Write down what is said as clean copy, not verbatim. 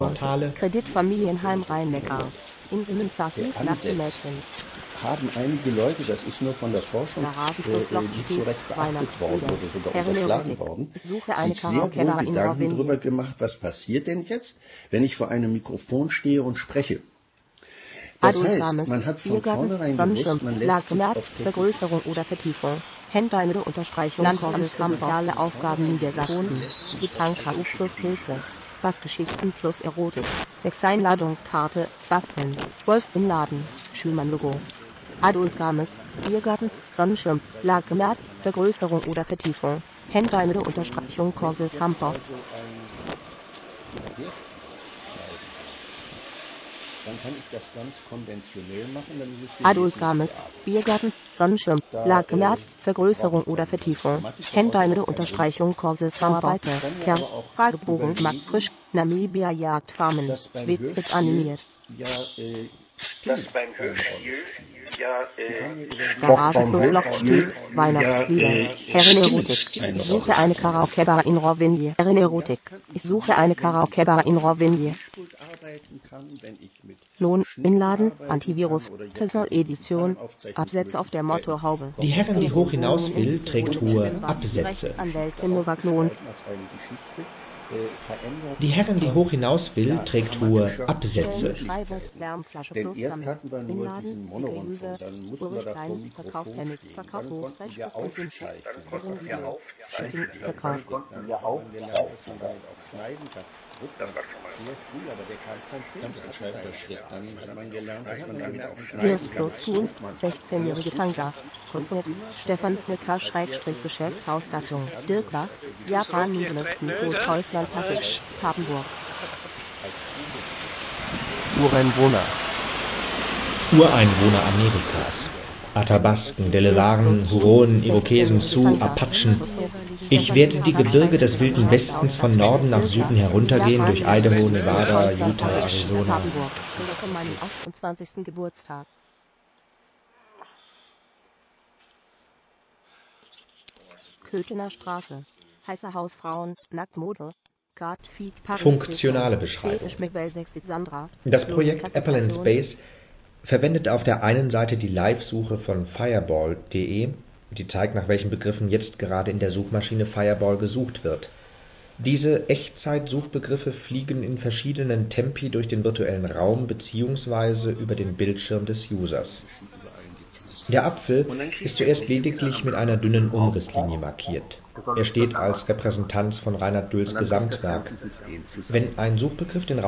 Portale. Kreditfamilienheim Rhein-Neckar. Inseln Sassy, nackte Mädchen. Haben einige Leute, das ist nur von der Forschung nicht so recht beachtet worden oder sogar unterschlagen worden, sich sehr wohl Gedanken darüber gemacht, was passiert denn jetzt, wenn ich vor einem Mikrofon stehe und spreche. Das heißt, man hat von vornherein gewusst, man lässt sich auf Vergrößerung oder Vertiefung. Handbeine Unterstreichung. Soziale Aufgaben Niedersachsen. Gitanka U plus Pilze. Bassgeschichten plus Erotik. Sexeinladungskarte. Basteln. Wolf im Laden. Schülmann-Logo. Adultgames. Biergarten. Sonnenschirm. Lagemärt. Vergrößerung oder Vertiefung. Handbeine Unterstreichung. Kurses Hamper. Dann kann ich das ganz konventionell machen, dann ist es Adultgames, Biergarten, Sonnenschirm, Lagemärt, Vergrößerung oder Vertiefung, Handbeine Unterstreichung, Kurses Hammerweite, Kerl, Fragebogen, Max Frisch, Namibia Jagdfarmen, Witz animiert. Das beim Hörspiel, Garage plus Locksteg, Weihnachtslieder, Herrenerotik. Ich suche eine Karaoke-Bar in Rovigny. Herrenerotik. Ich suche eine Karaoke-Bar in Rovigny. Lohn, Inladen, Antivirus, Personal-Edition, Absätze auf der Motorhaube. Die Herren, die hoch hinaus will, trägt hohe Absätze. Rechtsanwältin Novak Lohn. Die Herren, die hoch hinaus will, trägt hohe Absätze. Denn erst hatten wir nur diesen Monorundfunk, dann mussten wir davor Mikrofon stehen, dann konnten wir aufzeichnen, dann konnten wir auch gelernt, dass man damit auch schneiden kann. Sehr früh, aber der kam vom Film. Ganz entscheidender Schritt. Dann hat man gelernt, dass man damit auch schneiden kann. 16-jährige Tanga. Cooknet, Stefan Snicker Geschäftshausdattung. Dirk Bach, Japan Dynastie Häusland Passage, Papenburg. Ureinwohner Amerikas. Athabasken, Delawaren, Huronen, Irokesen, Sioux, Apachen. Ich werde die Gebirge des Wilden Westens von Norden nach Süden heruntergehen, durch Idaho, Nevada, Utah, Arizona. Bilder von meinem 28. Geburtstag. Köthener Straße. Heiße Hausfrauen, Nacktmodel. Funktionale Beschreibung. Das Projekt Apple in Space verwendet auf der einen Seite die Live-Suche von Fireball.de, die zeigt, nach welchen Begriffen jetzt gerade in der Suchmaschine Fireball gesucht wird. Diese Echtzeit-Suchbegriffe fliegen in verschiedenen Tempi durch den virtuellen Raum bzw. über den Bildschirm des Users. Der Apfel ist zuerst lediglich mit einer dünnen Umrisslinie markiert. Er steht als Repräsentanz von Reinhard Dülls Gesamtwerk. Wenn ein Suchbegriff den